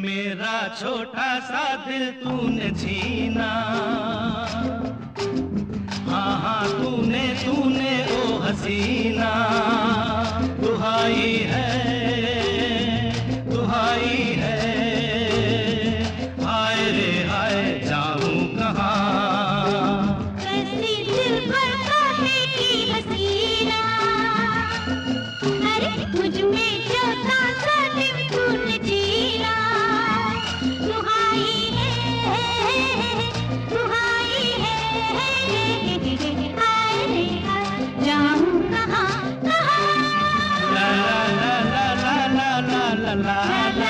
मेरा छोटा सा दिल तूने छीना, हाँ हाँ तूने तूने ओ हसीना। दुहाई है दुहाई है, हाय रे हाय जाऊं कहाँ। कैसी दिल पर काहे की हसीना, अरे मुझ में छोटा सा दिल तूने छीना। दुहाई है दुहाई है, हाय रे हाय जाऊं कहाँ कहाँ। ला ला ला ला ला ला ला ला ला।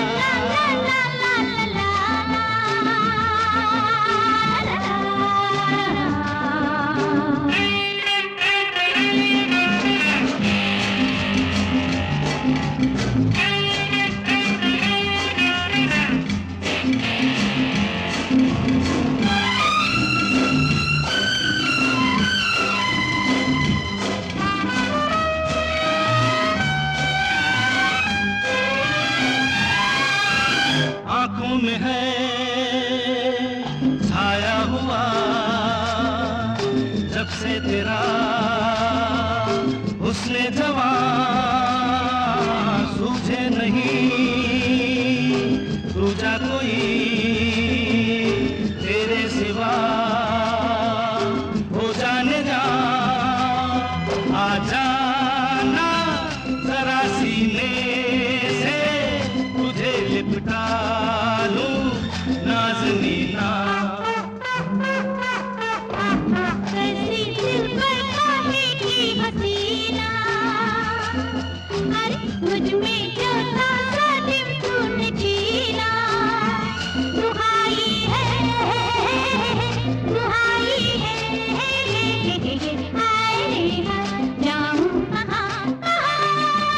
आँखों में है छाया हुआ जब से तेरा हुस्न जवां, सूझे नहीं दूजा कोई तेरे सिवा। हो जाने जा आ जाना जरा सीने से, तुझे लिपटा लूं नाज़नीना। कैसी दिल पर काहे की हसीना, अरे मुझ में छोटा सा दिल तूने छीना। दुहाई है दुहाई है, हाय रे हाय जाऊं कहाँ कहाँ।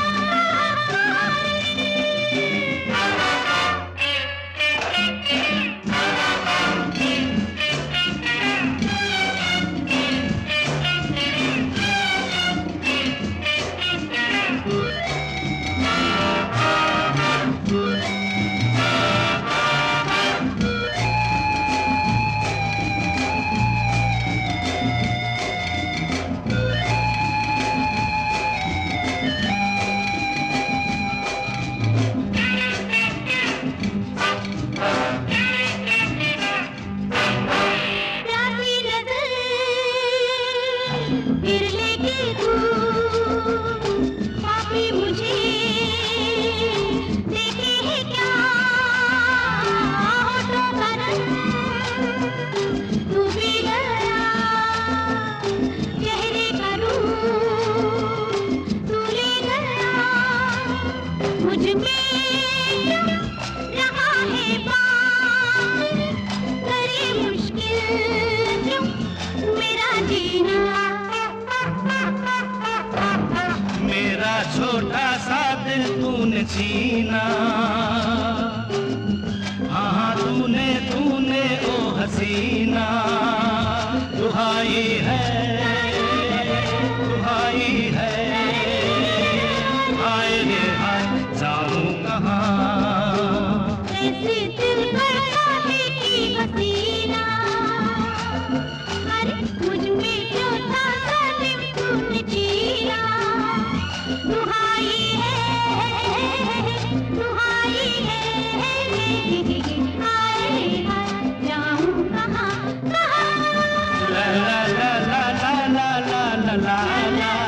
प्यासी नजर फिर लेके तू पापी मुझे देखे है क्या। होठों का रंग तू भी गया, चेहरे का रूप तू ले गया। मुझ में रहा है बात, करे मुश्किल क्यों मेरा जीना। मेरा छोटा सा दिल तूने छीना, हाँ हाँ तूने तूने ओ हसीना। दुहाई है दुहाई है, हाय रे हाय जाऊं कहाँ। कैसी दिल पर काहे की हसीना, अरे मुझ में छोटा सा दिल तूने छीना। दुहाई है दुहाई है, हाय रे हाय जाऊं कहाँ कहाँ। ला ला ला ला ला ला ला ला ला।